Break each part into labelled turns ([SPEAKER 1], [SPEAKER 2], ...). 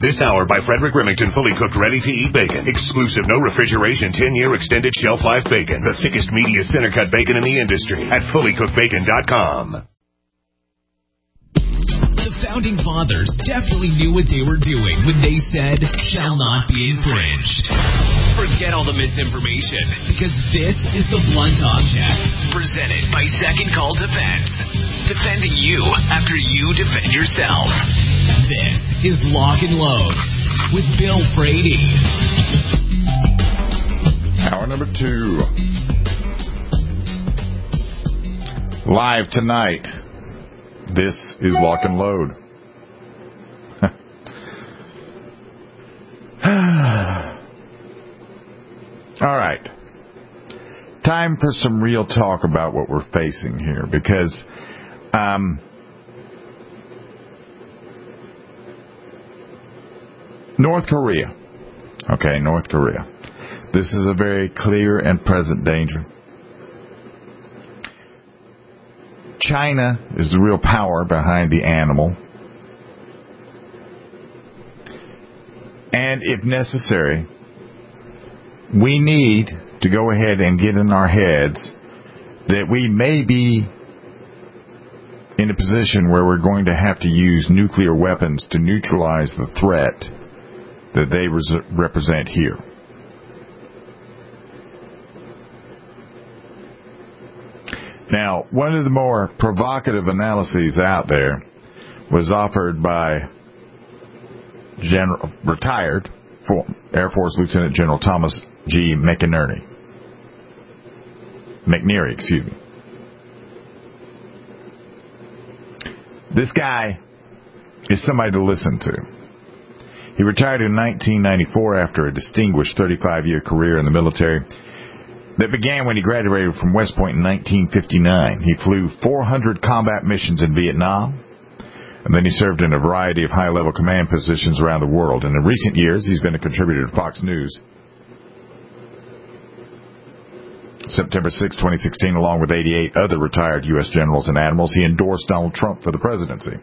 [SPEAKER 1] This hour by Frederick Remington, fully cooked, ready-to-eat bacon. Exclusive, no refrigeration, 10-year extended shelf life bacon. The thickest, meatiest center-cut bacon in the industry at fullycookedbacon.com.
[SPEAKER 2] The Founding Fathers definitely knew what they were doing when they said, shall not be infringed. Forget all the misinformation, because this is The Blunt Object, presented by Second Call Defense. Defending you after you defend yourself. This is Lock and Load with Bill Frady.
[SPEAKER 3] Hour number 2. Live tonight. This is Lock and Load. All right. Time for some real talk about what we're facing here, because North Korea. Okay, North Korea. This is a very clear and present danger. China is the real power behind the animal. And if necessary, we need to go ahead and get in our heads that we may be in a position where we're going to have to use nuclear weapons to neutralize the threat that they represent here. Now, one of the more provocative analyses out there was offered by retired Air Force Lieutenant General Thomas G. McNerney. This guy is somebody to listen to. He retired in 1994 after a distinguished 35-year career in the military that began when he graduated from West Point in 1959. He flew 400 combat missions in Vietnam, and then he served in a variety of high-level command positions around the world. And in recent years, he's been a contributor to Fox News. September 6, 2016, along with 88 other retired U.S. generals and admirals, he endorsed Donald Trump for the presidency.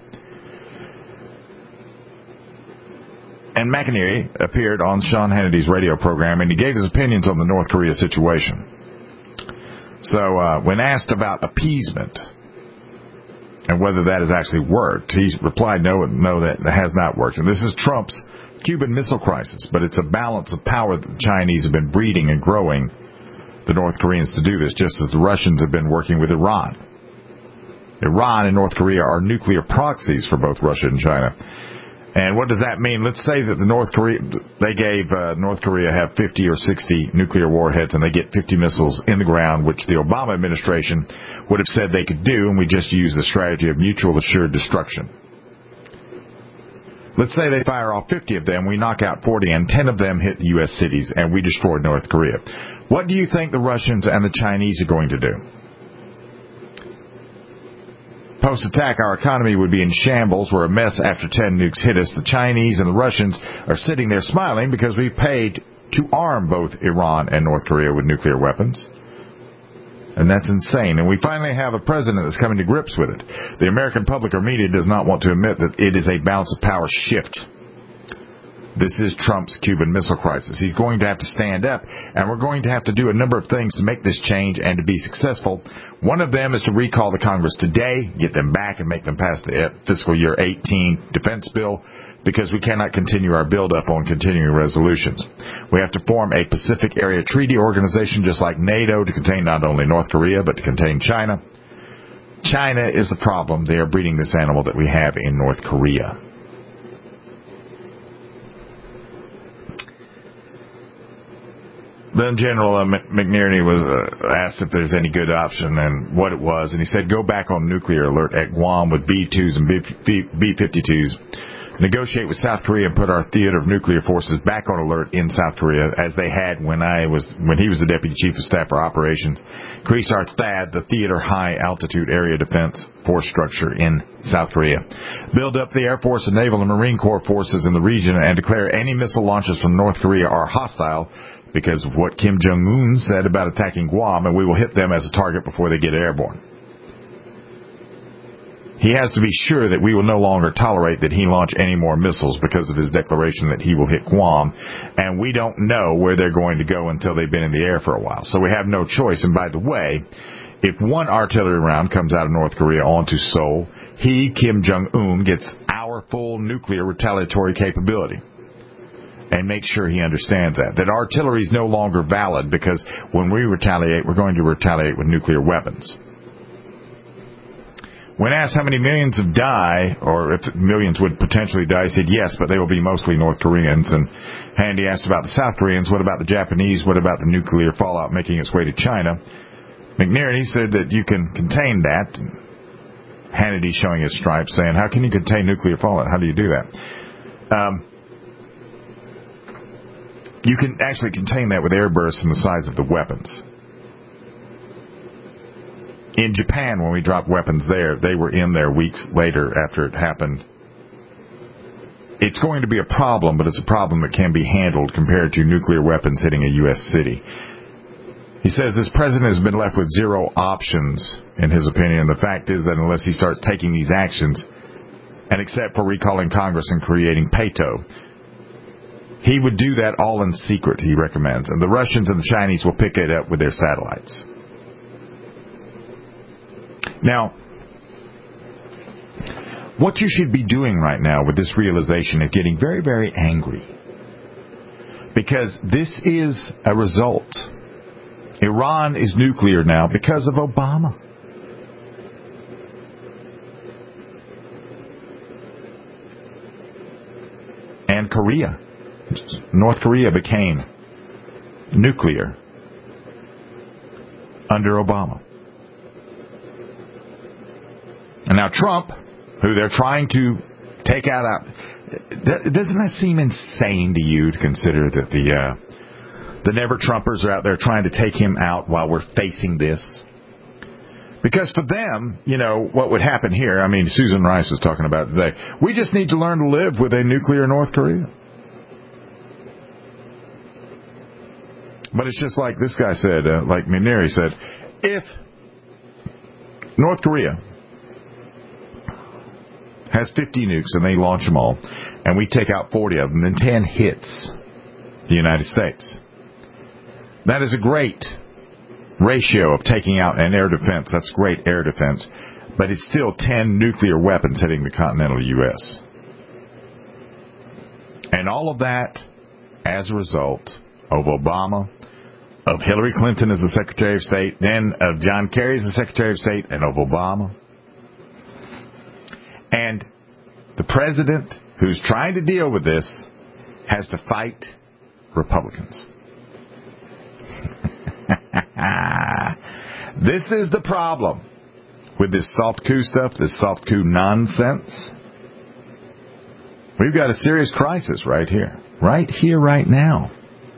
[SPEAKER 3] And McNerney appeared on Sean Hannity's radio program, and he gave his opinions on the North Korea situation. So when asked about appeasement and whether that has actually worked, he replied, no, that has not worked. And this is Trump's Cuban Missile Crisis, but it's a balance of power that the Chinese have been breeding and growing the North Koreans to do this, just as the Russians have been working with Iran. Iran and North Korea are nuclear proxies for both Russia and China. And what does that mean? Let's say that North Korea have 50 or 60 nuclear warheads, and they get 50 missiles in the ground, which the Obama administration would have said they could do, and we just use the strategy of mutual assured destruction. Let's say they fire off 50 of them, we knock out 40, and 10 of them hit the U.S. cities, and we destroy North Korea. What do you think the Russians and the Chinese are going to do? Post-attack, our economy would be in shambles. We're a mess after 10 nukes hit us. The Chinese and the Russians are sitting there smiling because we paid to arm both Iran and North Korea with nuclear weapons. And that's insane. And we finally have a president that's coming to grips with it. The American public or media does not want to admit that it is a balance of power shift. This is Trump's Cuban Missile Crisis. He's going to have to stand up, and we're going to have to do a number of things to make this change and to be successful. One of them is to recall the Congress today, get them back, and make them pass the fiscal year 18 defense bill, because we cannot continue our build-up on continuing resolutions. We have to form a Pacific Area Treaty Organization, just like NATO, to contain not only North Korea, but to contain China. China is the problem. They are breeding this animal that we have in North Korea. Then General McNerney was asked if there's any good option and what it was, and he said, go back on nuclear alert at Guam with B-2s and B-52s. Negotiate with South Korea and put our theater of nuclear forces back on alert in South Korea, as they had when he was the Deputy Chief of Staff for Operations. Increase our THAAD, the Theater High Altitude Area Defense Force structure in South Korea. Build up the Air Force and Naval and Marine Corps forces in the region, and declare any missile launches from North Korea are hostile, because of what Kim Jong-un said about attacking Guam, and we will hit them as a target before they get airborne. He has to be sure that we will no longer tolerate that he launch any more missiles because of his declaration that he will hit Guam. And we don't know where they're going to go until they've been in the air for a while. So we have no choice. And by the way, if one artillery round comes out of North Korea onto Seoul, he, Kim Jong-un, gets our full nuclear retaliatory capability. And make sure he understands that artillery is no longer valid because when we retaliate, we're going to retaliate with nuclear weapons. When asked how many millions would die, or if millions would potentially die, he said yes, but they will be mostly North Koreans. And Handy asked about the South Koreans, what about the Japanese, what about the nuclear fallout making its way to China? McNerney said that you can contain that. Hannity showing his stripes, saying, how can you contain nuclear fallout? How do you do that? You can actually contain that with airbursts in the size of the weapons. In Japan, when we dropped weapons there, they were in there weeks later after it happened. It's going to be a problem, but it's a problem that can be handled compared to nuclear weapons hitting a U.S. city. He says this president has been left with zero options, in his opinion. The fact is that unless he starts taking these actions, and except for recalling Congress and creating PATO, he would do that all in secret, he recommends. And the Russians and the Chinese will pick it up with their satellites. Now, what you should be doing right now with this realization is getting very, very angry. Because this is a result. Iran is nuclear now because of Obama. And Korea. North Korea became nuclear under Obama. And now Trump, who they're trying to take out, doesn't that seem insane to you to consider that the never-Trumpers are out there trying to take him out while we're facing this? Because for them, you know, what would happen here, I mean, Susan Rice was talking about it today, we just need to learn to live with a nuclear North Korea. But it's just like this guy said, like Mineri said, if North Korea has 50 nukes and they launch them all, and we take out 40 of them, then 10 hits the United States. That is a great ratio of taking out an air defense. That's great air defense. But it's still 10 nuclear weapons hitting the continental U.S. And all of that as a result of Obama, of Hillary Clinton as the Secretary of State, then of John Kerry as the Secretary of State, and of Obama. And the president who's trying to deal with this has to fight Republicans. This is the problem with this soft coup stuff, this soft coup nonsense. We've got a serious crisis right here, right now.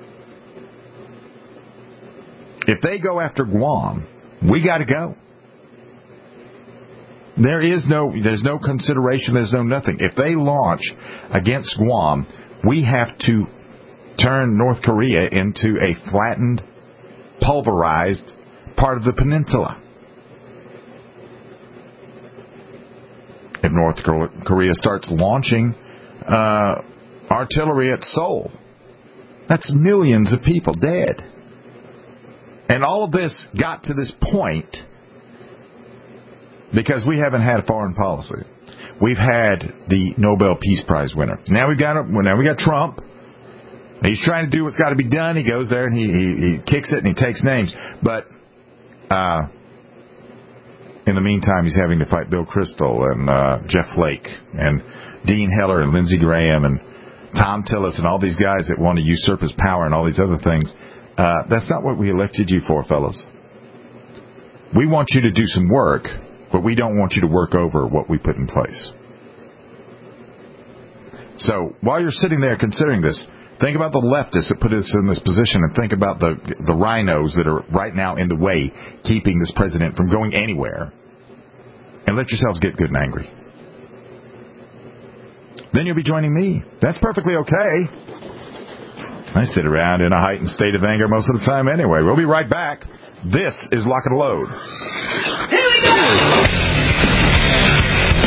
[SPEAKER 3] If they go after Guam, we got to go. There's no consideration, there's no nothing. If they launch against Guam, we have to turn North Korea into a flattened, pulverized part of the peninsula. If North Korea starts launching artillery at Seoul, that's millions of people dead. And all of this got to this point because we haven't had foreign policy. We've had the Nobel Peace Prize winner. Now we got Trump. He's trying to do what's got to be done. He goes there and he kicks it and he takes names. But in the meantime, he's having to fight Bill Kristol and Jeff Flake and Dean Heller and Lindsey Graham and Tom Tillis and all these guys that want to usurp his power and all these other things. That's not what we elected you for, fellas. We want you to do some work, but we don't want you to work over what we put in place. So while you're sitting there considering this, think about the leftists that put us in this position, and think about the rhinos that are right now in the way, keeping this president from going anywhere. And let yourselves get good and angry. Then you'll be joining me. That's perfectly okay. I sit around in a heightened state of anger most of the time anyway. We'll be right back. This is Lock and Load.
[SPEAKER 4] Here we go!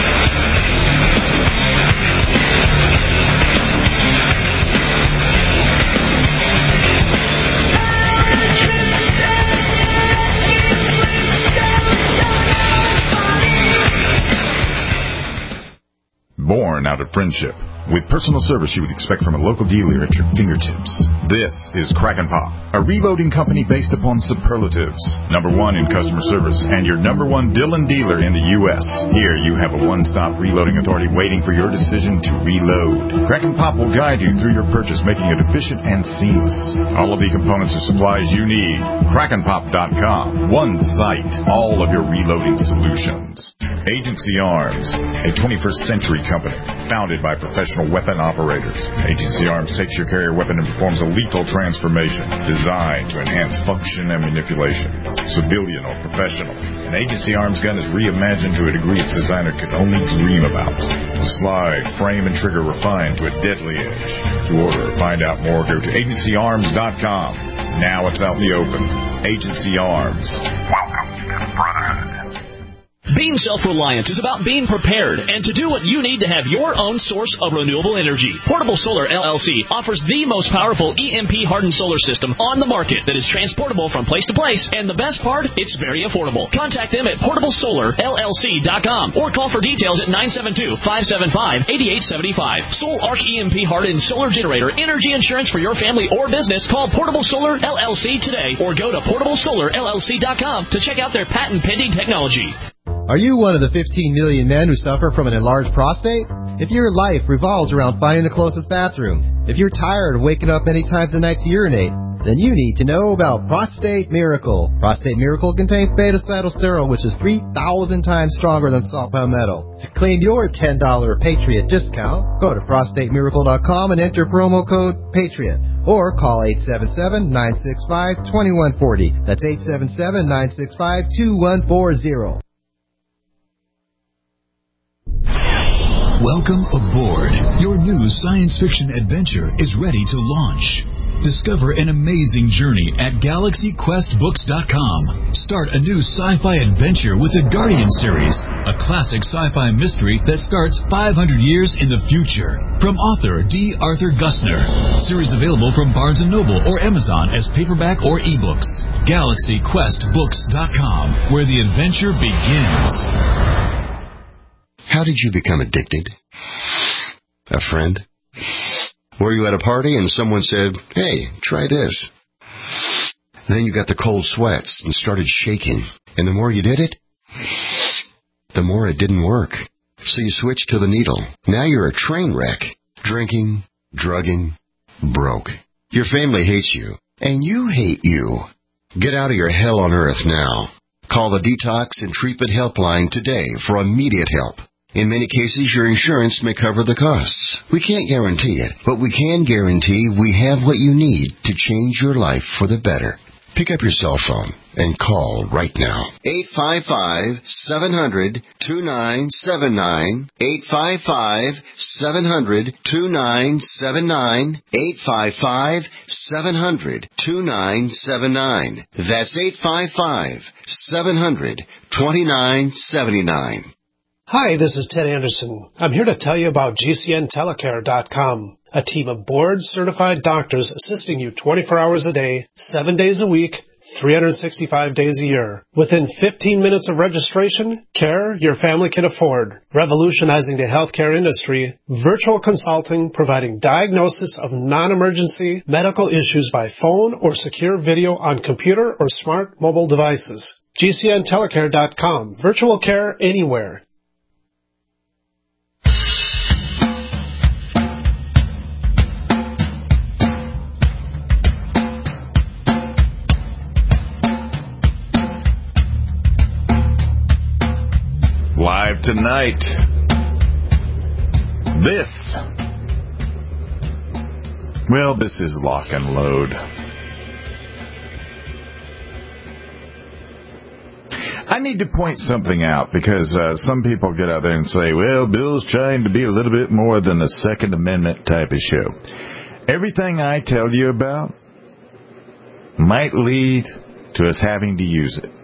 [SPEAKER 4] friendship. With personal service you would expect from a local dealer at your fingertips. This is Crack and Pop, a reloading company based upon superlatives. #1 in customer service and your #1 Dillon dealer in the U.S. Here you have a one-stop reloading authority waiting for your decision to reload. Crack and Pop will guide you through your purchase, making it efficient and seamless. All of the components and supplies you need. crackandpop.com. One site. All of your reloading solutions. Agency Arms, a 21st century company founded by professional weapon operators. Agency Arms takes your carrier weapon and performs a lethal transformation designed to enhance function and manipulation. Civilian or professional, an Agency Arms gun is reimagined to a degree its designer could only dream about. Slide, frame, and trigger refined to a deadly edge. To order or find out more, go to agencyarms.com. Now it's out in the open. Agency Arms.
[SPEAKER 1] Welcome to the Brotherhood.
[SPEAKER 5] Being self-reliant is about being prepared and to do what you need to have your own source of renewable energy. Portable Solar LLC offers the most powerful EMP-hardened solar system on the market that is transportable from place to place, and the best part, it's very affordable. Contact them at portablesolarllc.com or call for details at 972-575-8875. Sol Arc EMP-hardened solar generator energy insurance for your family or business. Call Portable Solar LLC today or go to portablesolarllc.com to check out their patent-pending technology.
[SPEAKER 6] Are you one of the 15 million men who suffer from an enlarged prostate? If your life revolves around finding the closest bathroom, if you're tired of waking up many times a night to urinate, then you need to know about Prostate Miracle. Prostate Miracle contains beta-cytosterol, which is 3,000 times stronger than salt palmetto. To claim your $10 Patriot discount, go to prostatemiracle.com and enter promo code PATRIOT. Or call 877-965-2140. That's 877-965-2140.
[SPEAKER 7] Welcome aboard. Your new science fiction adventure is ready to launch. Discover an amazing journey at GalaxyQuestBooks.com. Start a new sci-fi adventure with the Guardian series, a classic sci-fi mystery that starts 500 years in the future. From author D. Arthur Gusner. Series available from Barnes & Noble or Amazon as paperback or ebooks. GalaxyQuestBooks.com, where the adventure begins.
[SPEAKER 8] How did you become addicted? A friend? Were you at a party and someone said, "Hey, try this"? Then you got the cold sweats and started shaking. And the more you did it, the more it didn't work. So you switched to the needle. Now you're a train wreck. Drinking, drugging, broke. Your family hates you. And you hate you. Get out of your hell on earth now. Call the Detox and Treatment Helpline today for immediate help. In many cases, your insurance may cover the costs. We can't guarantee it, but we can guarantee we have what you need to change your life for the better. Pick up your cell phone and call right now. 855-700-2979. 855-700-2979. 855-700-2979. That's 855-700-2979.
[SPEAKER 9] Hi, this is Ted Anderson. I'm here to tell you about GCNtelecare.com, a team of board-certified doctors assisting you 24 hours a day, 7 days a week, 365 days a year. Within 15 minutes of registration, care your family can afford. Revolutionizing the healthcare industry, virtual consulting providing diagnosis of non-emergency medical issues by phone or secure video on computer or smart mobile devices. GCNtelecare.com. Virtual care anywhere.
[SPEAKER 3] Live tonight. This is Lock and Load. I need to point something out because some people get out there and say, well, Bill's trying to be a little bit more than a Second Amendment type of show. Everything I tell you about might lead to us having to use it.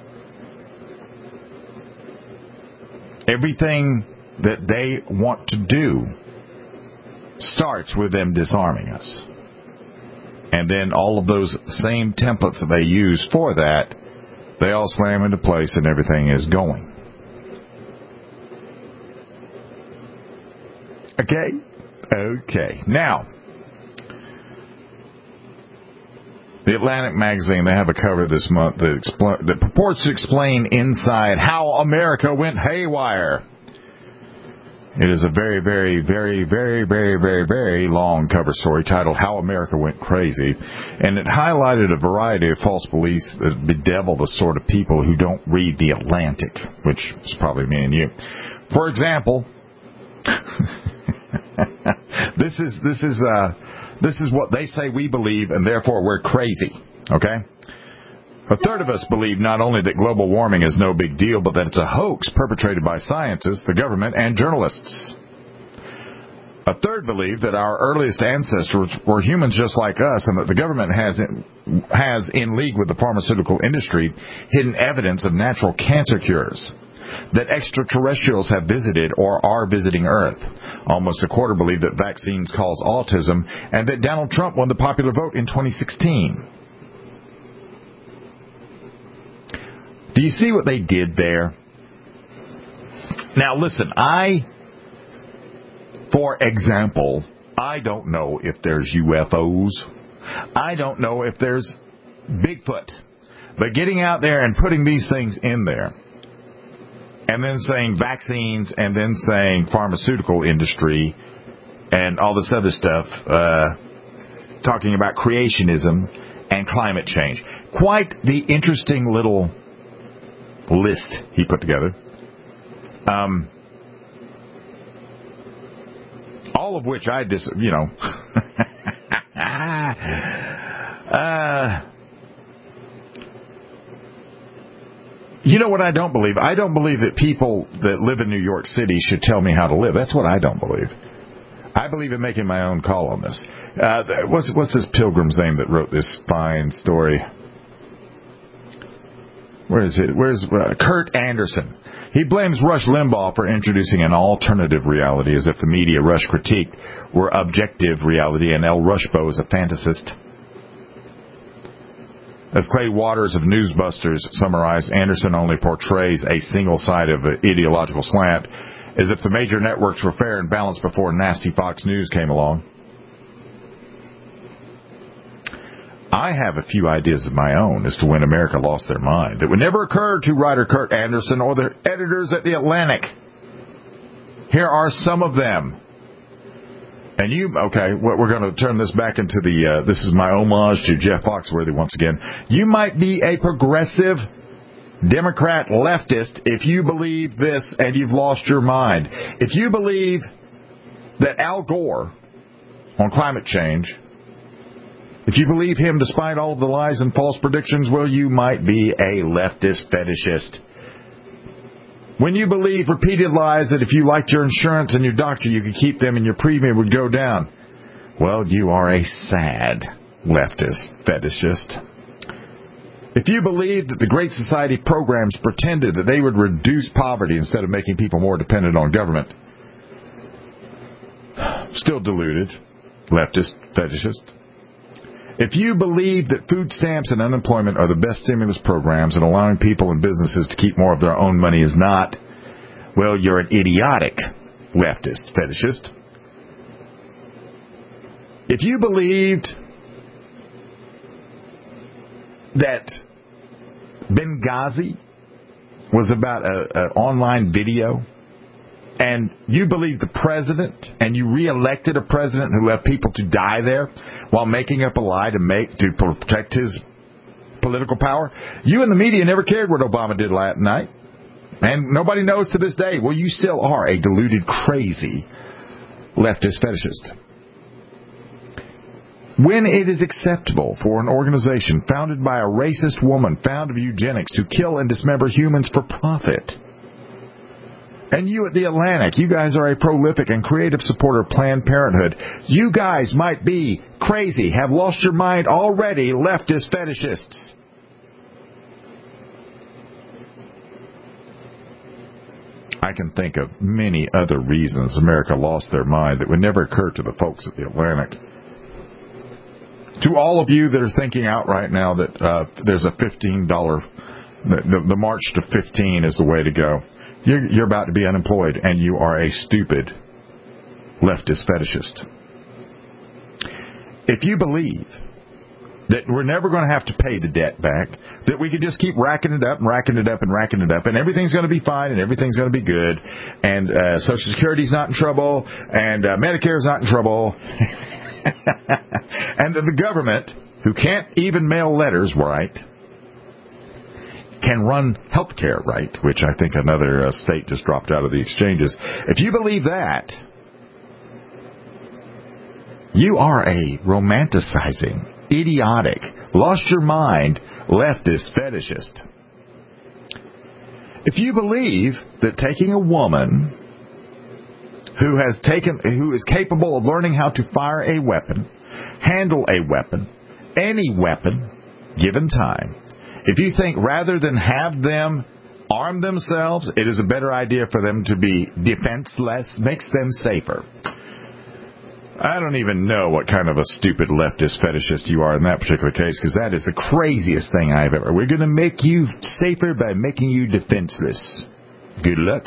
[SPEAKER 3] Everything that they want to do starts with them disarming us. And then all of those same templates that they use for that, they all slam into place and everything is going. Okay. Now, the Atlantic magazine, they have a cover this month that purports to explain inside how America went haywire. It is a very, very, very, very, very, very, very long cover story titled How America Went Crazy. And it highlighted a variety of false beliefs that bedevil the sort of people who don't read the Atlantic, which is probably me and you. For example, this is what they say we believe, and therefore we're crazy. Okay? A third of us believe not only that global warming is no big deal, but that it's a hoax perpetrated by scientists, the government, and journalists. A third believe that our earliest ancestors were humans just like us, and that the government has, in league with the pharmaceutical industry, hidden evidence of natural cancer cures. That extraterrestrials have visited or are visiting Earth. Almost a quarter believe that vaccines cause autism, and that Donald Trump won the popular vote in 2016. Do you see what they did there? Now listen, for example, I don't know if there's UFOs. I don't know if there's Bigfoot. But getting out there and putting these things in there, and then saying vaccines, and then saying pharmaceutical industry, and all this other stuff, talking about creationism and climate change. Quite the interesting little list he put together. All of which I you know what I don't believe? I don't believe that people that live in New York City should tell me how to live. That's what I don't believe. I believe in making my own call on this. What's this pilgrim's name that wrote this fine story? Where is it? Where's Kurt Anderson? He blames Rush Limbaugh for introducing an alternative reality, as if the media Rush critiqued were objective reality and El Rushbo is a fantasist. As Clay Waters of Newsbusters summarized, Anderson only portrays a single side of an ideological slant, as if the major networks were fair and balanced before nasty Fox News came along. I have a few ideas of my own as to when America lost their mind. It would never occur to writer Kurt Anderson or the editors at The Atlantic. Here are some of them. And we're going to turn this back into this is my homage to Jeff Foxworthy once again. You might be a progressive Democrat leftist if you believe this and you've lost your mind. If you believe that Al Gore on climate change, if you believe him despite all of the lies and false predictions, well, you might be a leftist fetishist. When you believe repeated lies that if you liked your insurance and your doctor, you could keep them and your premium would go down, well, you are a sad leftist fetishist. If you believe that the Great Society programs pretended that they would reduce poverty instead of making people more dependent on government, still deluded leftist fetishist. If you believe that food stamps and unemployment are the best stimulus programs and allowing people and businesses to keep more of their own money is not, well, you're an idiotic leftist fetishist. If you believed that Benghazi was about an online video, and you believe the president, and you re-elected a president who left people to die there while making up a lie to protect his political power, you and the media never cared what Obama did last night. And nobody knows to this day. Well, you still are a deluded, crazy leftist fetishist. When it is acceptable for an organization founded by a racist woman fond of eugenics to kill and dismember humans for profit, and you at The Atlantic, you guys are a prolific and creative supporter of Planned Parenthood, you guys might be crazy, have lost your mind already, leftist fetishists. I can think of many other reasons America lost their mind that would never occur to the folks at The Atlantic. To all of you that are thinking out right now that there's a $15, the march to 15 is the way to go. You're about to be unemployed, and you are a stupid leftist fetishist. If you believe that we're never going to have to pay the debt back, that we can just keep racking it up and racking it up and racking it up, and everything's going to be fine and everything's going to be good, and Social Security's not in trouble, and Medicare's not in trouble, and that the government, who can't even mail letters right, can run health care right, which I think another state just dropped out of the exchanges. If you believe that, you are a romanticizing, idiotic, lost your mind, leftist fetishist. If you believe that taking a woman who is capable of learning how to fire a weapon, handle a weapon, any weapon, given time, if you think rather than have them arm themselves, it is a better idea for them to be defenseless, makes them safer. I don't even know what kind of a stupid leftist fetishist you are in that particular case, because that is the craziest thing I've ever. We're going to make you safer by making you defenseless. Good luck.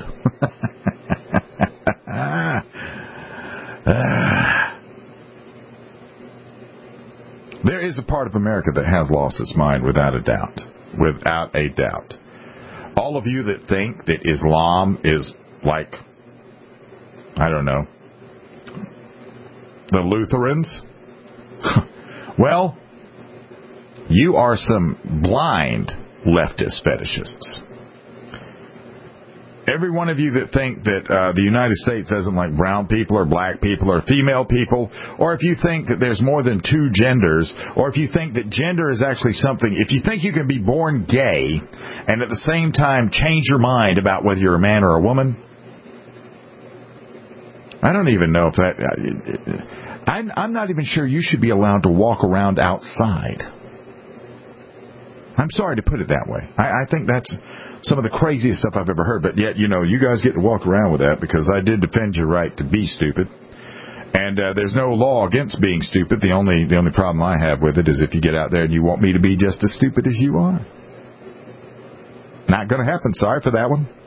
[SPEAKER 3] There is a part of America that has lost its mind without a doubt. Without a doubt. All of you that think that Islam is like, I don't know, the Lutherans, well, you are some blind leftist fetishists. Every one of you that think that the United States doesn't like brown people or black people or female people, or if you think that there's more than two genders, or if you think that gender is actually something, if you think you can be born gay and at the same time change your mind about whether you're a man or a woman, I don't even know if that... I'm not even sure you should be allowed to walk around outside. I'm sorry to put it that way. I think that's some of the craziest stuff I've ever heard. But yet, you guys get to walk around with that because I did defend your right to be stupid. And there's no law against being stupid. The only problem I have with it is if you get out there and you want me to be just as stupid as you are. Not going to happen. Sorry for that one.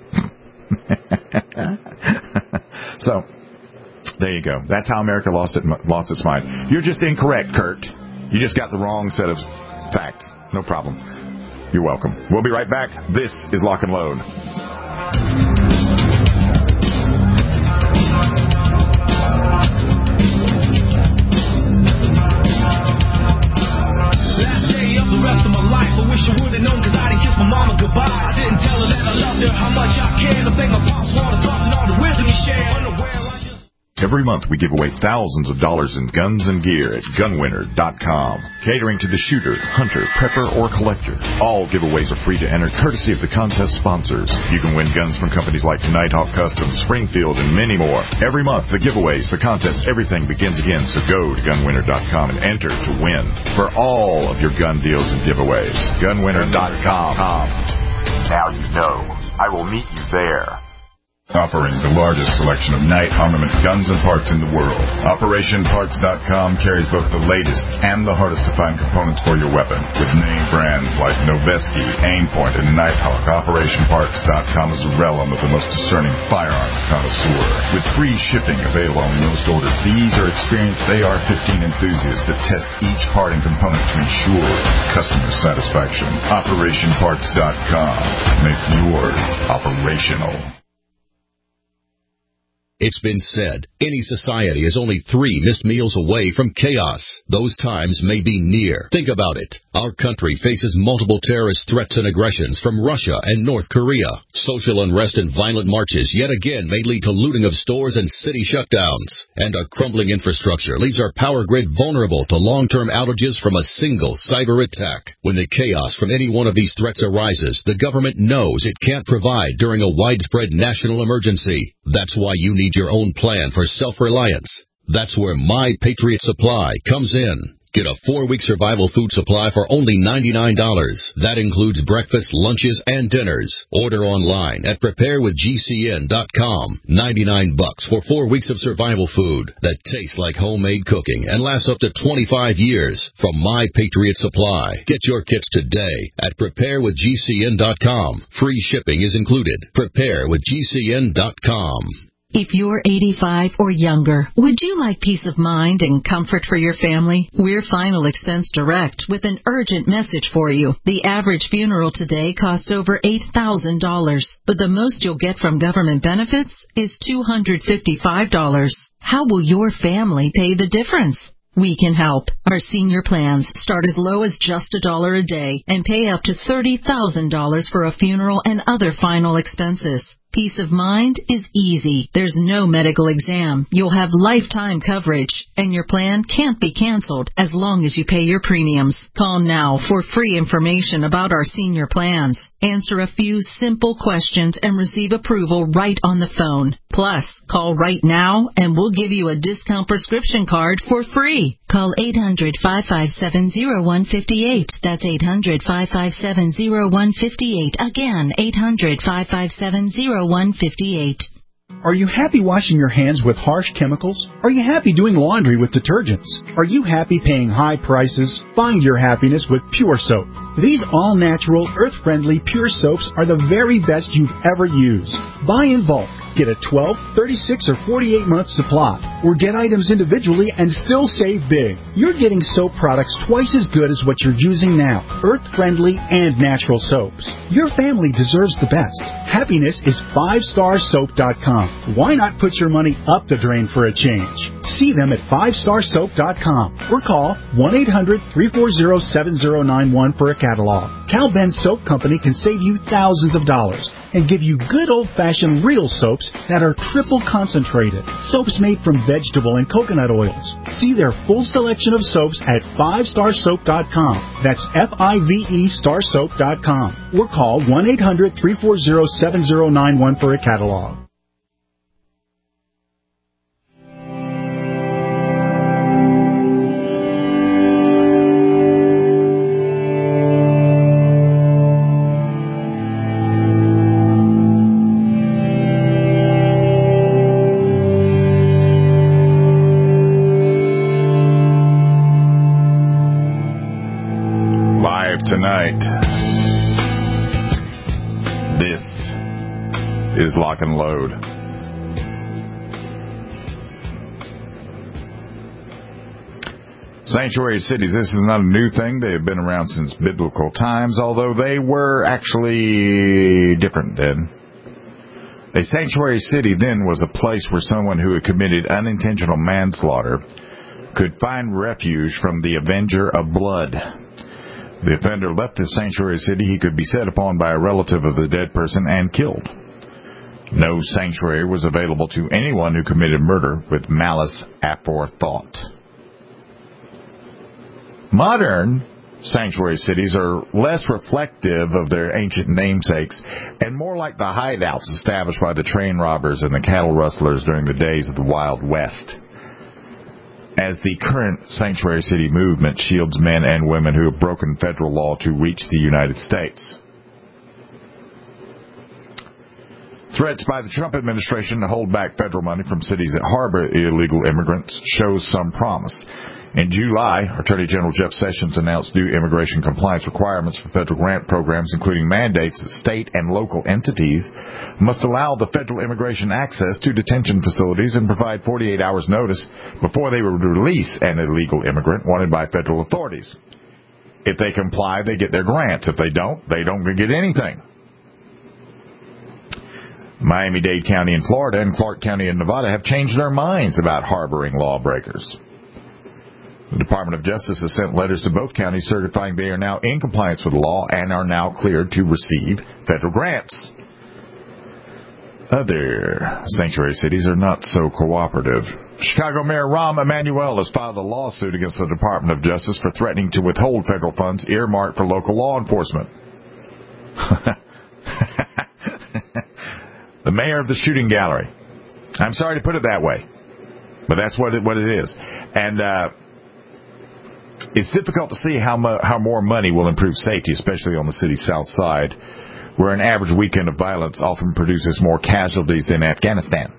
[SPEAKER 3] So... there you go. That's how America lost its mind. You're just incorrect, Kurt. You just got the wrong set of facts. No problem. You're welcome. We'll be right back. This is Lock and Load.
[SPEAKER 10] Last day of the rest of my life, I wish I would have known because I didn't kiss my mama goodbye. I didn't tell her that I loved her, how much I cared. I think my pops wanted thoughts and all the wisdom he shared.
[SPEAKER 4] Every month we give away thousands of dollars in guns and gear at gunwinner.com. Catering to the shooter, hunter, prepper, or collector. All giveaways are free to enter courtesy of the contest sponsors. You can win guns from companies like Nighthawk Customs, Springfield, and many more. Every month, the giveaways, the contests, everything begins again. So go to gunwinner.com and enter to win for all of your gun deals and giveaways. Gunwinner.com. Now you know. I will meet you there. Offering the largest selection of night armament guns and parts in the world. OperationParts.com carries both the latest and the hardest to find components for your weapon. With name brands like Noveske, Aimpoint, and Nighthawk, OperationParts.com is a realm of the most discerning firearms connoisseur. With free shipping available on most orders, these are experienced AR-15 enthusiasts that test each part and component to ensure customer satisfaction. OperationParts.com. Make yours operational.
[SPEAKER 11] It's been said, any society is only 3 missed meals away from chaos. Those times may be near. Think about it. Our country faces multiple terrorist threats and aggressions from Russia and North Korea. Social unrest and violent marches yet again may lead to looting of stores and city shutdowns. And a crumbling infrastructure leaves our power grid vulnerable to long-term outages from a single cyber attack. When the chaos from any one of these threats arises, the government knows it can't provide during a widespread national emergency. That's why you need your own plan for self-reliance. That's where My Patriot Supply comes in. Get a 4-week survival food supply for only $99. That includes breakfast, lunches, and dinners. Order online at preparewithgcn.com. $99 for 4 weeks of survival food that tastes like homemade cooking and lasts up to 25 years from My Patriot Supply. Get your kits today at preparewithgcn.com. Free shipping is included. Preparewithgcn.com.
[SPEAKER 12] If you're 85 or younger, would you like peace of mind and comfort for your family? We're Final Expense Direct with an urgent message for you. The average funeral today costs over $8,000, but the most you'll get from government benefits is $255. How will your family pay the difference? We can help. Our senior plans start as low as just $1 a day and pay up to $30,000 for a funeral and other final expenses. Peace of mind is easy. There's no medical exam. You'll have lifetime coverage, and your plan can't be canceled as long as you pay your premiums. Call now for free information about our senior plans. Answer a few simple questions and receive approval right on the phone. Plus, call right now and we'll give you a discount prescription card for free. Call 800-557-0158. That's 800-557-0158. Again, 800-557-0158.
[SPEAKER 13] Are you happy washing your hands with harsh chemicals? Are you happy doing laundry with detergents? Are you happy paying high prices? Find your happiness with Pure Soap. These all-natural, earth-friendly Pure Soaps are the very best you've ever used. Buy in bulk. Get a 12, 36, or 48-month supply, or get items individually and still save big. You're getting soap products twice as good as what you're using now, earth-friendly and natural soaps. Your family deserves the best. Happiness is 5starsoap.com. Why not put your money up the drain for a change? See them at 5starsoap.com or call 1-800-340-7091 for a catalog. Cal Ben Soap Company can save you thousands of dollars and give you good old-fashioned real soaps that are triple concentrated. Soaps made from vegetable and coconut oils. See their full selection of soaps at 5starsoap.com. That's F-I-V-E starsoap.com. Or call 1-800-340-7091 for a catalog.
[SPEAKER 3] Tonight, this is Lock and Load. Sanctuary cities, this is not a new thing. They have been around since biblical times, although they were actually different then. A sanctuary city then was a place where someone who had committed unintentional manslaughter could find refuge from the avenger of blood. The offender left the sanctuary city, he could be set upon by a relative of the dead person and killed. No sanctuary was available to anyone who committed murder with malice aforethought. Modern sanctuary cities are less reflective of their ancient namesakes and more like the hideouts established by the train robbers and the cattle rustlers during the days of the Wild West. As the current sanctuary city movement shields men and women who have broken federal law to reach the United States. Threats by the Trump administration to hold back federal money from cities that harbor illegal immigrants shows some promise. In July, Attorney General Jeff Sessions announced new immigration compliance requirements for federal grant programs, including mandates that state and local entities must allow the federal immigration access to detention facilities and provide 48 hours notice before they would release an illegal immigrant wanted by federal authorities. If they comply, they get their grants. If they don't get anything. Miami-Dade County in Florida and Clark County in Nevada have changed their minds about harboring lawbreakers. The Department of Justice has sent letters to both counties certifying they are now in compliance with the law and are now cleared to receive federal grants. Other sanctuary cities are not so cooperative. Chicago Mayor Rahm Emanuel has filed a lawsuit against the Department of Justice for threatening to withhold federal funds earmarked for local law enforcement. The mayor of the shooting gallery. I'm sorry to put it that way, but that's what it is. And it's difficult to see how more money will improve safety, especially on the city's south side, where an average weekend of violence often produces more casualties than Afghanistan.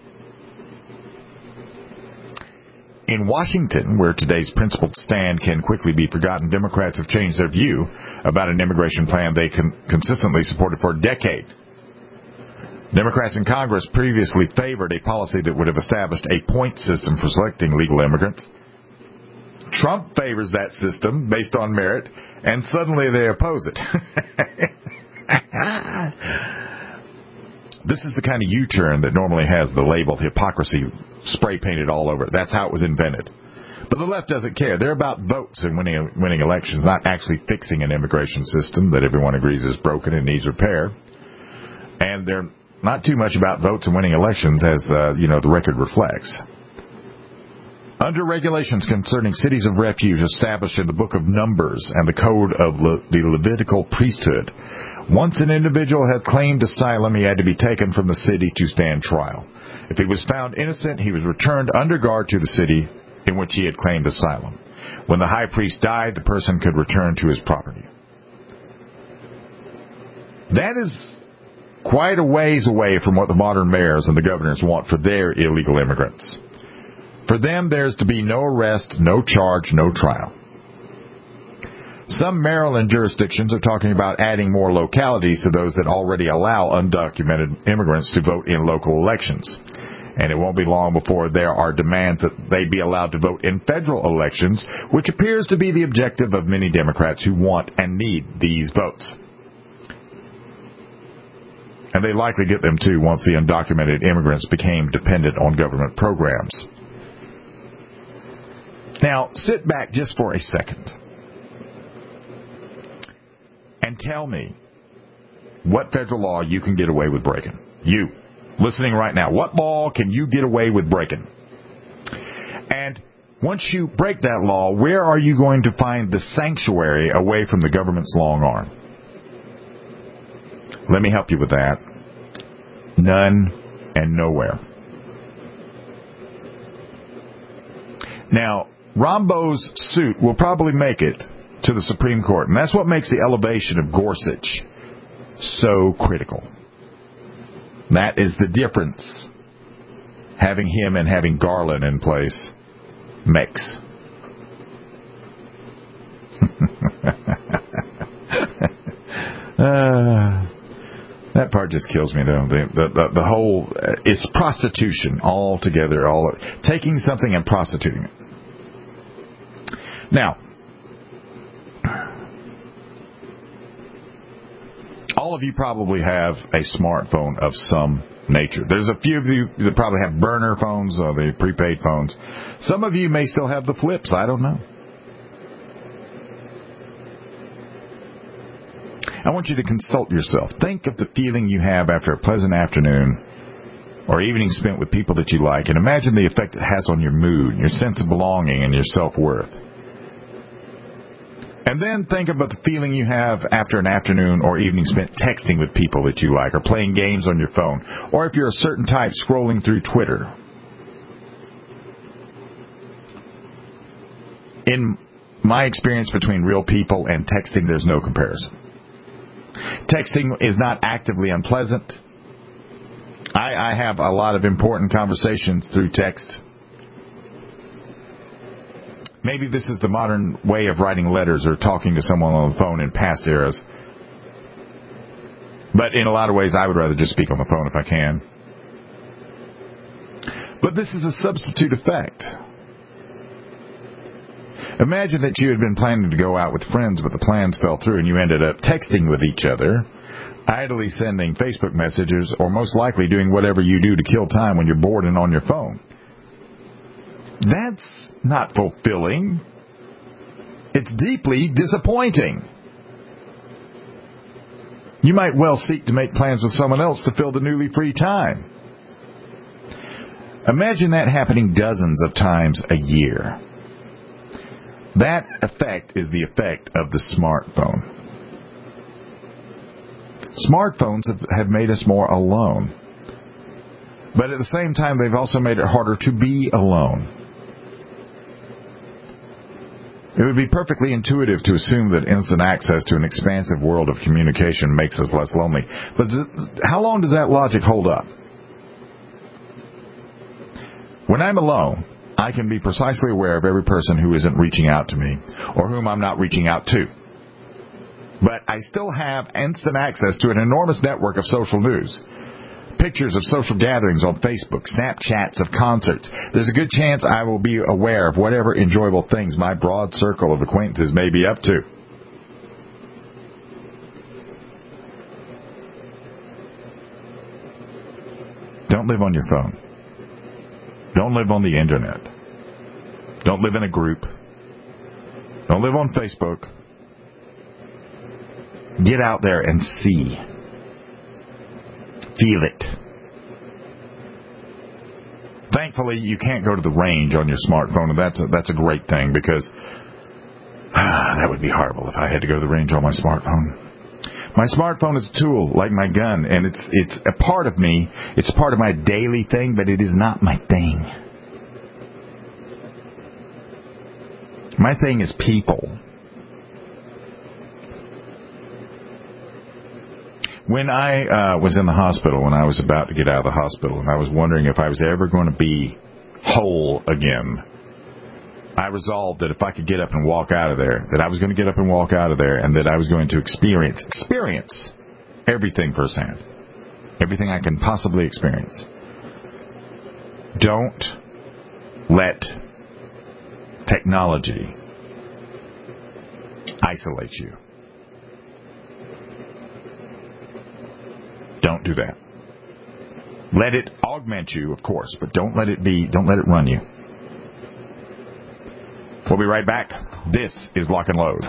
[SPEAKER 3] In Washington, where today's principled stand can quickly be forgotten, Democrats have changed their view about an immigration plan they consistently supported for a decade. Democrats in Congress previously favored a policy that would have established a point system for selecting legal immigrants. Trump favors that system based on merit, and suddenly they oppose it. This is the kind of U-turn that normally has the label hypocrisy spray painted all over it. That's how it was invented. But the left doesn't care. They're about votes and winning elections, not actually fixing an immigration system that everyone agrees is broken and needs repair. And they're not too much about votes and winning elections, as the record reflects. Under regulations concerning cities of refuge established in the Book of Numbers and the Code of the Levitical priesthood, once an individual had claimed asylum, he had to be taken from the city to stand trial. If he was found innocent, he was returned under guard to the city in which he had claimed asylum. When the high priest died, the person could return to his property. That is quite a ways away from what the modern mayors and the governors want for their illegal immigrants. For them, there's to be no arrest, no charge, no trial. Some Maryland jurisdictions are talking about adding more localities to those that already allow undocumented immigrants to vote in local elections. And it won't be long before there are demands that they be allowed to vote in federal elections, which appears to be the objective of many Democrats who want and need these votes. And they likely get them too once the undocumented immigrants became dependent on government programs. Now, sit back just for a second and tell me what federal law you can get away with breaking. You, listening right now, what law can you get away with breaking? And once you break that law, where are you going to find the sanctuary away from the government's long arm? Let me help you with that. None and nowhere. Now, Rombo's suit will probably make it to the Supreme Court, and that's what makes the elevation of Gorsuch so critical. That is the difference having him and having Garland in place makes. That part just kills me, though. The whole, it's prostitution altogether, taking something and prostituting it. Now, all of you probably have a smartphone of some nature. There's a few of you that probably have burner phones or the prepaid phones. Some of you may still have the flips. I don't know. I want you to consult yourself. Think of the feeling you have after a pleasant afternoon or evening spent with people that you like, and imagine the effect it has on your mood, your sense of belonging, and your self-worth. And then think about the feeling you have after an afternoon or evening spent texting with people that you like or playing games on your phone, or if you're a certain type, scrolling through Twitter. In my experience, between real people and texting, there's no comparison. Texting is not actively unpleasant. I have a lot of important conversations through text. Maybe this is the modern way of writing letters or talking to someone on the phone in past eras. But in a lot of ways, I would rather just speak on the phone if I can. But this is a substitute effect. Imagine that you had been planning to go out with friends, but the plans fell through and you ended up texting with each other, idly sending Facebook messages, or most likely doing whatever you do to kill time when you're bored and on your phone. That's not fulfilling. It's deeply disappointing. You might well seek to make plans with someone else to fill the newly free time. Imagine that happening dozens of times a year. That effect is the effect of the smartphone. Smartphones have made us more alone. But at the same time, they've also made it harder to be alone. It would be perfectly intuitive to assume that instant access to an expansive world of communication makes us less lonely. But how long does that logic hold up? When I'm alone, I can be precisely aware of every person who isn't reaching out to me or whom I'm not reaching out to. But I still have instant access to an enormous network of social news. pictures of social gatherings on Facebook, Snapchats of concerts. There's a good chance I will be aware of whatever enjoyable things my broad circle of acquaintances may be up to. Don't live on your phone. Don't live on the internet. Don't live in a group. Don't live on Facebook. Get out there and see. Feel it. Thankfully, you can't go to the range on your smartphone, and that's a great thing, because that would be horrible if I had to go to the range on my smartphone. My smartphone is a tool, like my gun, and it's a part of me. It's a part of my daily thing, but it is not my thing. My thing is people. When I was in the hospital, when I was about to get out of the hospital, and I was wondering if I was ever going to be whole again, I resolved that if I could get up and walk out of there, that I was going to get up and walk out of there, and that I was going to experience everything firsthand. Everything I can possibly experience. Don't let technology isolate you. Don't do that. Let it augment you, of course, but don't let it run you. We'll be right back. This is Lock and Load.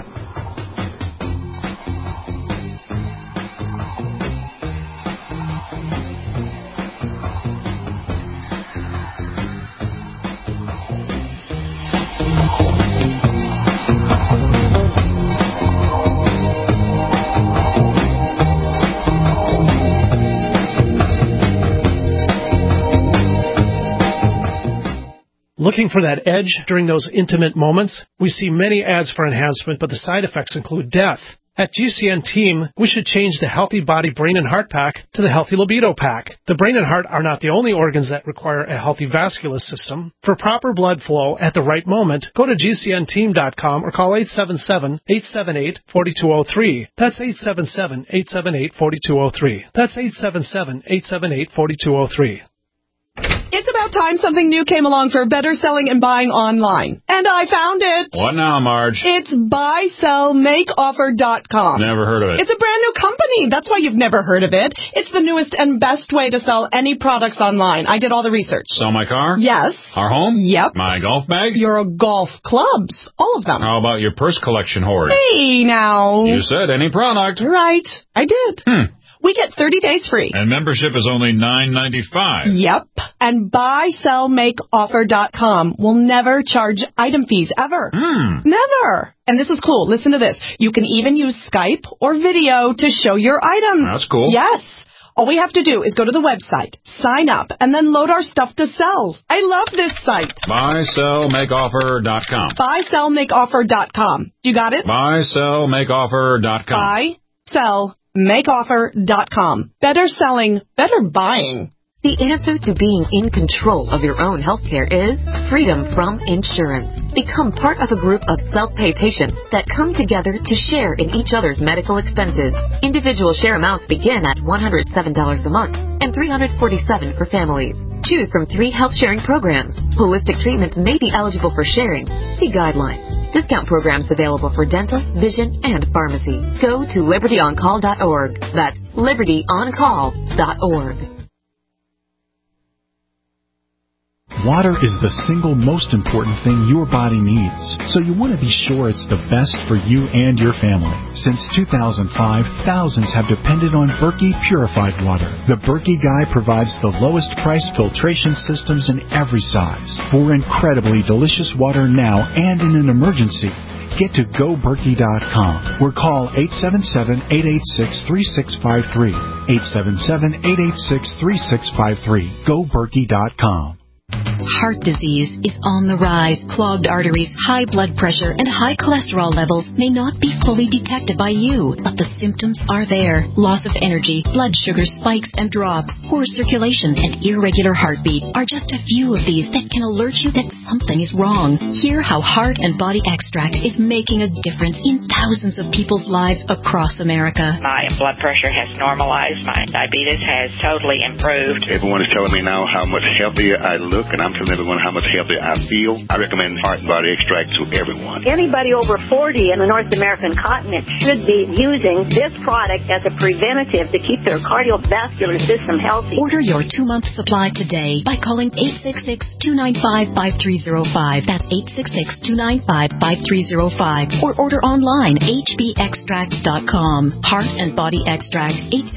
[SPEAKER 9] Looking for that edge during those intimate moments? We see many ads for enhancement, but the side effects include death. At GCN Team, we should change the Healthy Body, Brain, and Heart Pack to the Healthy Libido Pack. The brain and heart are not the only organs that require a healthy vascular system. For proper blood flow at the right moment, go to GCNteam.com or call 877-878-4203. That's 877-878-4203. That's 877-878-4203.
[SPEAKER 14] It's about time something new came along for better selling and buying online. And I found it.
[SPEAKER 15] What now, Marge?
[SPEAKER 14] It's buysellmakeoffer.com.
[SPEAKER 15] Never heard of it.
[SPEAKER 14] It's a brand new company. That's why you've never heard of it. It's the newest and best way to sell any products online. I did all the research.
[SPEAKER 15] Sell my car?
[SPEAKER 14] Yes.
[SPEAKER 15] Our home?
[SPEAKER 14] Yep.
[SPEAKER 15] My golf bag?
[SPEAKER 14] Your golf clubs. All of them.
[SPEAKER 15] How about your purse collection hoard?
[SPEAKER 14] Hey, now.
[SPEAKER 15] You said any product.
[SPEAKER 14] Right. I did. We get 30 days free.
[SPEAKER 15] And membership is only $9.95.
[SPEAKER 14] Yep. And buysellmakeoffer.com will never charge item fees, ever. Never. And this is cool. Listen to this. You can even use Skype or video to show your items.
[SPEAKER 15] That's cool.
[SPEAKER 14] Yes. All we have to do is go to the website, sign up, and then load our stuff to sell. I love this site.
[SPEAKER 15] Buysellmakeoffer.com.
[SPEAKER 14] Buysellmakeoffer.com. You got it?
[SPEAKER 15] Buysellmakeoffer.com.
[SPEAKER 14] Buysellmakeoffer.com. Better selling, better buying.
[SPEAKER 16] The answer to being in control of your own health care is freedom from insurance. Become part of a group of self-pay patients that come together to share in each other's medical expenses. Individual share amounts begin at $107 a month and $347 for families. Choose from 3 health-sharing programs. Holistic treatments may be eligible for sharing. See guidelines. Discount programs available for dental, vision, and pharmacy. Go to libertyoncall.org. That's libertyoncall.org.
[SPEAKER 13] Water is the single most important thing your body needs, so you want to be sure it's the best for you and your family. Since 2005, thousands have depended on Berkey purified water. The Berkey Guy provides the lowest price filtration systems in every size for incredibly delicious water now and in an emergency. Get to GoBerkey.com or call 877-886-3653. 877-886-3653. GoBerkey.com.
[SPEAKER 12] Heart disease is on the rise. Clogged arteries, high blood pressure, and high cholesterol levels may not be fully detected by you, but the symptoms are there. Loss of energy, blood sugar spikes and drops, poor circulation, and irregular heartbeat are just a few of these that can alert you that something is wrong. Hear how Heart and Body Extract is making a difference in thousands of people's lives across America.
[SPEAKER 17] My blood pressure has normalized. My diabetes has totally improved.
[SPEAKER 18] Everyone is telling me now how much healthier I look, and I'm telling everyone how much healthier I feel. I recommend Heart and Body Extract to everyone.
[SPEAKER 19] Anybody over 40 in the North American continent should be using this product as a preventative to keep their cardiovascular system healthy.
[SPEAKER 12] Order your 2-month supply today by calling 866-295-5305. That's 866-295-5305. Or order online, hbextract.com. Heart and Body Extract,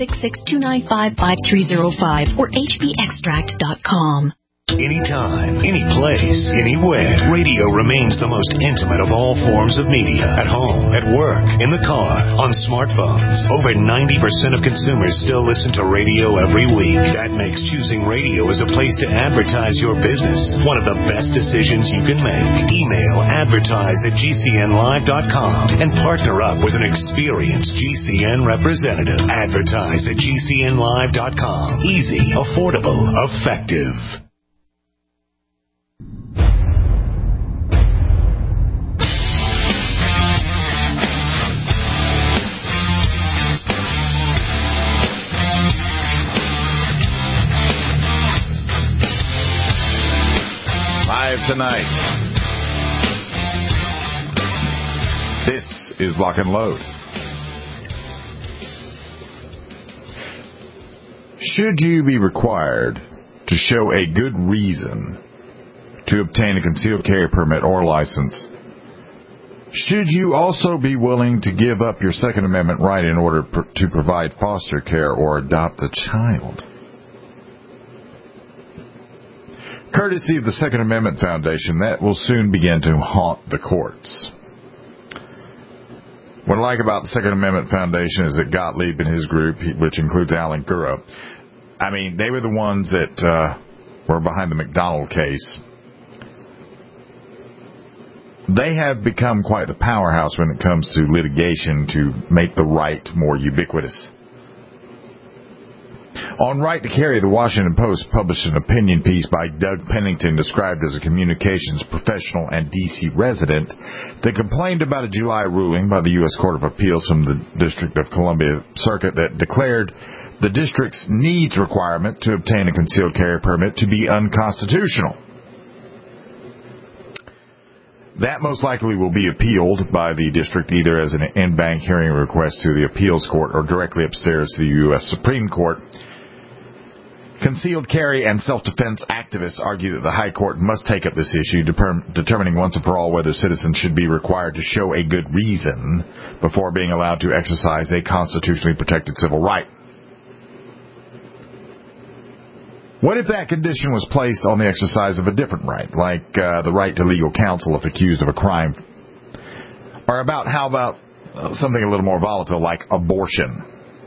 [SPEAKER 12] 866-295-5305 or hbextract.com.
[SPEAKER 1] Anytime, any place, anywhere, radio remains the most intimate of all forms of media. At home, at work, in the car, on smartphones. Over 90% of consumers still listen to radio every week. That makes choosing radio as a place to advertise your business one of the best decisions you can make. Email advertise@gcnlive.com and partner up with an experienced GCN representative. Advertise@gcnlive.com. Easy, affordable, effective.
[SPEAKER 3] Tonight, this is Lock and Load. Should you be required to show a good reason to obtain a concealed carry permit or license? Should you also be willing to give up your Second Amendment right in order to provide foster care or adopt a child? Courtesy of the Second Amendment Foundation, that will soon begin to haunt the courts. What I like about the Second Amendment Foundation is that Gottlieb and his group, which includes Alan Gura, I mean, they were the ones that were behind the McDonald case. They have become quite the powerhouse when it comes to litigation to make the right more ubiquitous. On Right to Carry, the Washington Post published an opinion piece by Doug Pennington, described as a communications professional and D.C. resident, that complained about a July ruling by the U.S. Court of Appeals from the District of Columbia Circuit that declared the district's needs requirement to obtain a concealed carry permit to be unconstitutional. That most likely will be appealed by the district either as an en-banc hearing request to the appeals court or directly upstairs to the U.S. Supreme Court. Concealed carry and self-defense activists argue that the High Court must take up this issue, determining once and for all whether citizens should be required to show a good reason before being allowed to exercise a constitutionally protected civil right. What if that condition was placed on the exercise of a different right, like the right to legal counsel if accused of a crime? Or how about something a little more volatile, like abortion?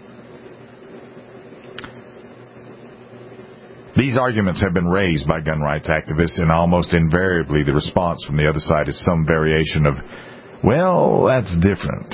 [SPEAKER 3] These arguments have been raised by gun rights activists, and almost invariably the response from the other side is some variation of, well, that's different.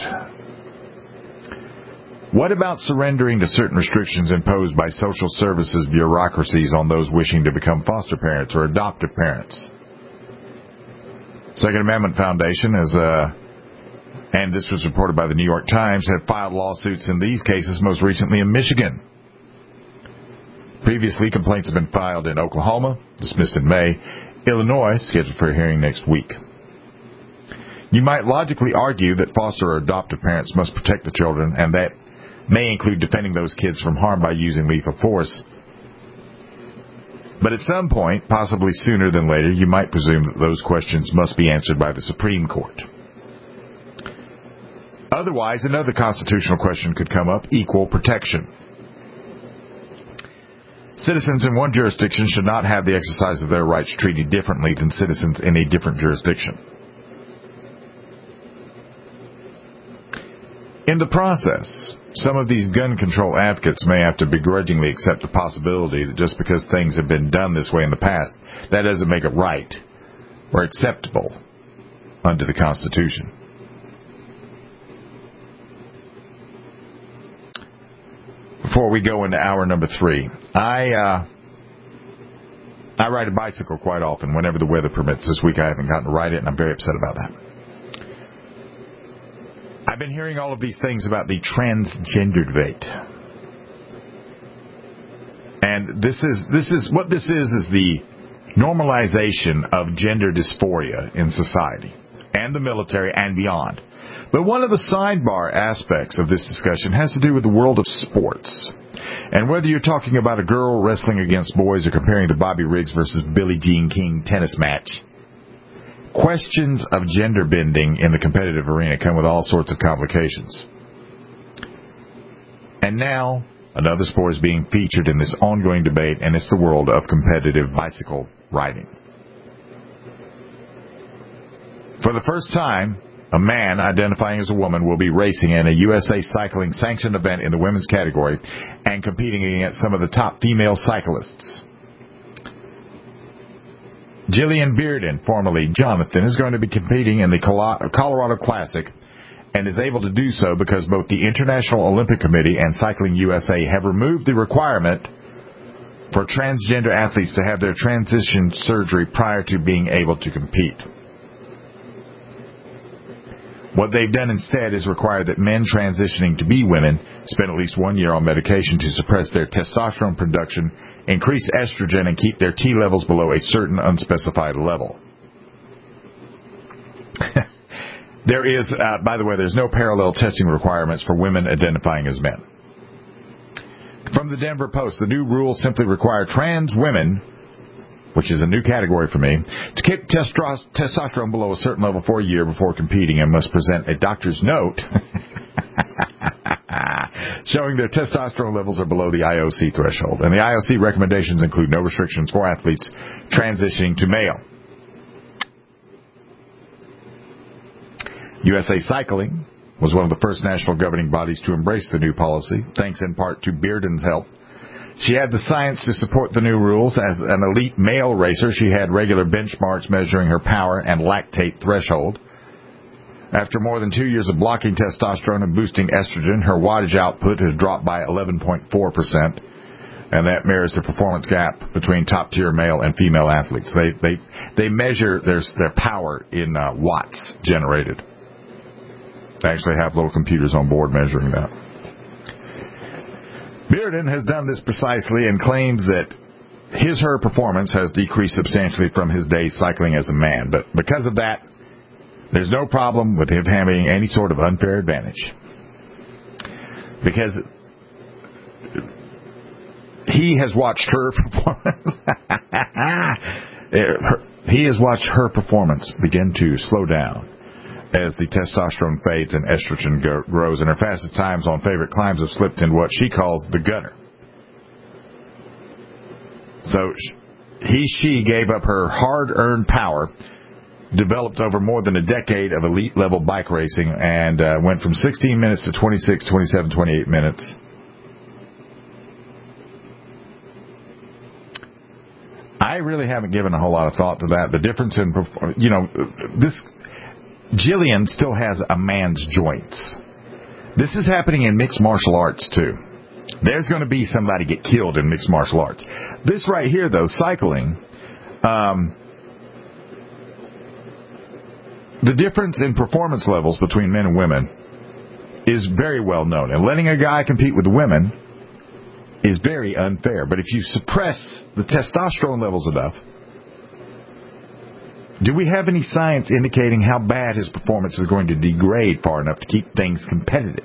[SPEAKER 3] What about surrendering to certain restrictions imposed by social services bureaucracies on those wishing to become foster parents or adoptive parents? Second Amendment Foundation has, and this was reported by the New York Times, had filed lawsuits in these cases, most recently in Michigan. Previously, complaints have been filed in Oklahoma, dismissed in May, Illinois, scheduled for a hearing next week. You might logically argue that foster or adoptive parents must protect the children, and that may include defending those kids from harm by using lethal force. But at some point, possibly sooner than later, you might presume that those questions must be answered by the Supreme Court. Otherwise, another constitutional question could come up: equal protection. Citizens in one jurisdiction should not have the exercise of their rights treated differently than citizens in a different jurisdiction. In the process, some of these gun control advocates may have to begrudgingly accept the possibility that just because things have been done this way in the past, that doesn't make it right or acceptable under the Constitution. Before we go into hour number 3, I ride a bicycle quite often whenever the weather permits. This week I haven't gotten to ride it, and I'm very upset about that. I've been hearing all of these things about the transgender debate. And this is the normalization of gender dysphoria in society and the military and beyond. But one of the sidebar aspects of this discussion has to do with the world of sports. And whether you're talking about a girl wrestling against boys or comparing the Bobby Riggs versus Billie Jean King tennis match, questions of gender bending in the competitive arena come with all sorts of complications. And now, another sport is being featured in this ongoing debate, and it's the world of competitive bicycle riding. For the first time, a man identifying as a woman will be racing in a USA Cycling sanctioned event in the women's category and competing against some of the top female cyclists. Jillian Bearden, formerly Jonathan, is going to be competing in the Colorado Classic and is able to do so because both the International Olympic Committee and Cycling USA have removed the requirement for transgender athletes to have their transition surgery prior to being able to compete. What they've done instead is require that men transitioning to be women spend at least 1 year on medication to suppress their testosterone production, increase estrogen, and keep their T levels below a certain unspecified level. There is, by the way, there's no parallel testing requirements for women identifying as men. From the Denver Post, the new rules simply require trans women, which is a new category for me, to keep testosterone below a certain level for a year before competing and must present a doctor's note showing their testosterone levels are below the IOC threshold. And the IOC recommendations include no restrictions for athletes transitioning to male. USA Cycling was one of the first national governing bodies to embrace the new policy, thanks in part to Bearden's help. She had the science to support the new rules. As an elite male racer, she had regular benchmarks measuring her power and lactate threshold. After more than 2 years of blocking testosterone and boosting estrogen, her wattage output has dropped by 11.4%, and that mirrors the performance gap between top-tier male and female athletes. They measure their power in watts generated. They actually have little computers on board measuring that. Bearden has done this precisely and claims that her performance has decreased substantially from his days cycling as a man. But because of that, there's no problem with him having any sort of unfair advantage. Because he has watched her performance. He has watched her performance begin to slow down as the testosterone fades and estrogen grows, and her fastest times on favorite climbs have slipped in what she calls the gutter. So she gave up her hard-earned power, developed over more than a decade of elite-level bike racing, and went from 16 minutes to 26, 27, 28 minutes. I really haven't given a whole lot of thought to that. The difference in, Jillian still has a man's joints. This is happening in mixed martial arts, too. There's going to be somebody get killed in mixed martial arts. This right here, though, cycling, the difference in performance levels between men and women is very well known. And letting a guy compete with women is very unfair. But if you suppress the testosterone levels enough, do we have any science indicating how bad his performance is going to degrade far enough to keep things competitive?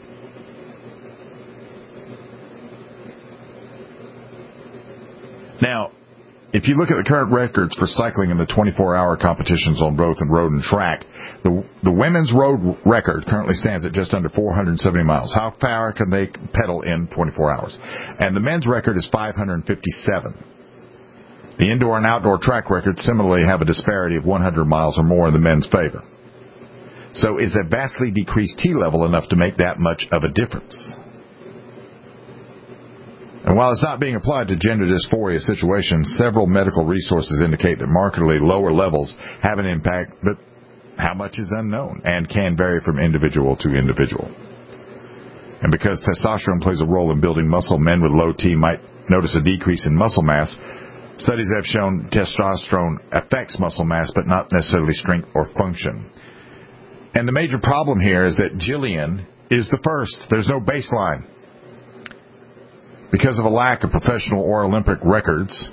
[SPEAKER 3] Now, if you look at the current records for cycling in the 24-hour competitions on both road and track, the women's road record currently stands at just under 470 miles. How far can they pedal in 24 hours? And the men's record is 557. The indoor and outdoor track records similarly have a disparity of 100 miles or more in the men's favor. So is a vastly decreased T level enough to make that much of a difference? And while it's not being applied to gender dysphoria situations, several medical resources indicate that markedly lower levels have an impact, but how much is unknown and can vary from individual to individual. And because testosterone plays a role in building muscle, men with low T might notice a decrease in muscle mass. Studies have shown testosterone affects muscle mass, but not necessarily strength or function. And the major problem here is that Jillian is the first. There's no baseline. Because of a lack of professional or Olympic records,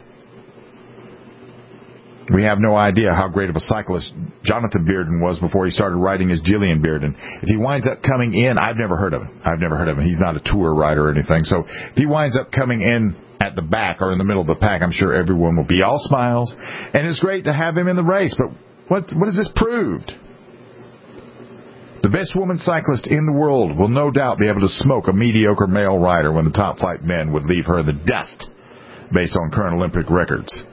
[SPEAKER 3] we have no idea how great of a cyclist Jonathan Bearden was before he started riding as Jillian Bearden. If he winds up coming in, I've never heard of him. He's not a tour rider or anything. So if he winds up coming in at the back or in the middle of the pack, I'm sure everyone will be all smiles. And it's great to have him in the race. But what has this proved? The best woman cyclist in the world will no doubt be able to smoke a mediocre male rider when the top flight men would leave her in the dust based on current Olympic records.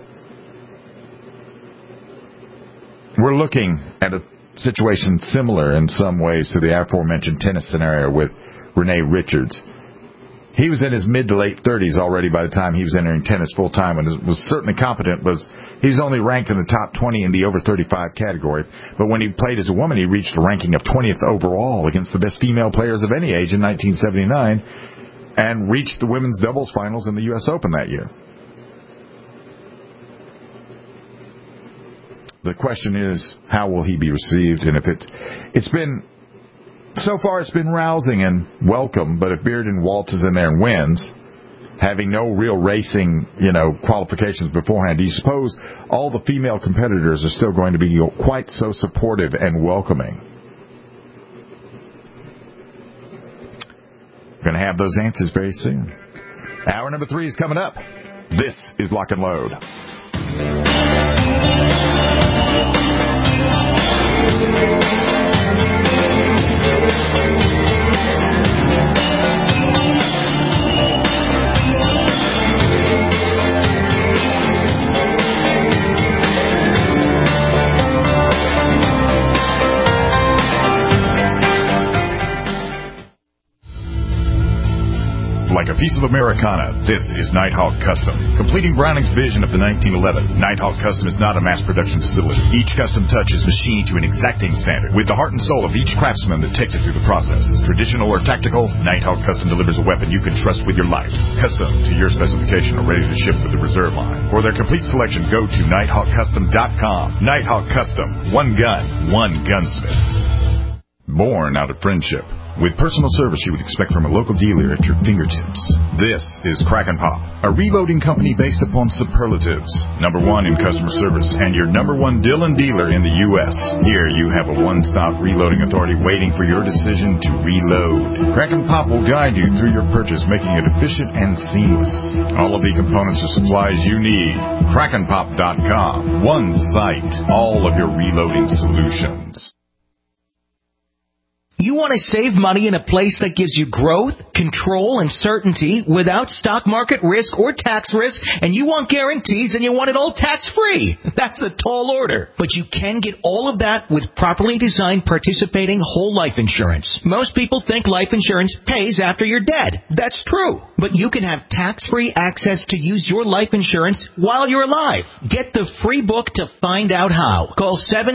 [SPEAKER 3] We're looking at a situation similar in some ways to the aforementioned tennis scenario with Renee Richards. He was in his mid to late 30s already by the time he was entering tennis full time, and was certainly competent. He was only ranked in the top 20 in the over 35 category. But when he played as a woman, he reached a ranking of 20th overall against the best female players of any age in 1979, and reached the women's doubles finals in the U.S. Open that year. The question is, how will he be received? And if it's been so far, it's been rousing and welcome. But if Bearden waltzes in there and wins, having no real racing, qualifications beforehand, do you suppose all the female competitors are still going to be quite so supportive and welcoming? We're going to have those answers very soon. Hour number 3 is coming up. This is Lock and Load.
[SPEAKER 4] Like a piece of Americana, this is Nighthawk Custom. Completing Browning's vision of the 1911, Nighthawk Custom is not a mass production facility. Each custom touch is machined to an exacting standard, with the heart and soul of each craftsman that takes it through the process. Traditional or tactical, Nighthawk Custom delivers a weapon you can trust with your life. Custom to your specification or ready to ship with the reserve line. For their complete selection, go to NighthawkCustom.com. Nighthawk Custom. One gun, one gunsmith. Born out of friendship. With personal service you would expect from a local dealer at your fingertips. This is Crack and Pop, a reloading company based upon superlatives. #1 in customer service and your #1 Dillon dealer in the U.S. Here you have a one-stop reloading authority waiting for your decision to reload. Crack and Pop will guide you through your purchase, making it efficient and seamless. All of the components or supplies you need. CrackandPop.com. One site. All of your reloading solutions.
[SPEAKER 20] You want to save money in a place that gives you growth, control, and certainty without stock market risk or tax risk, and you want guarantees and you want it all tax-free. That's a tall order. But you can get all of that with properly designed participating whole life insurance. Most people think life insurance pays after you're dead. That's true. But you can have tax-free access to use your life insurance while you're alive. Get the free book to find out how. Call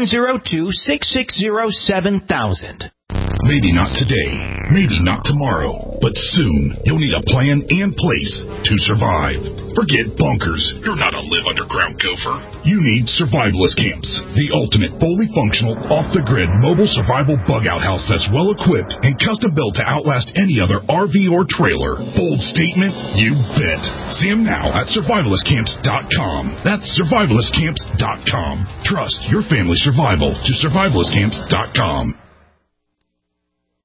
[SPEAKER 20] 702-660-7000.
[SPEAKER 21] Maybe not today, maybe not tomorrow, but soon you'll need a plan and place to survive. Forget bunkers. You're not a live underground gopher. You need survivalist camps, the ultimate fully functional, off-the-grid mobile survival bug-out house that's well-equipped and custom-built to outlast any other RV or trailer. Bold statement? You bet. See them now at survivalistcamps.com. That's survivalistcamps.com. Trust your family's survival to survivalistcamps.com.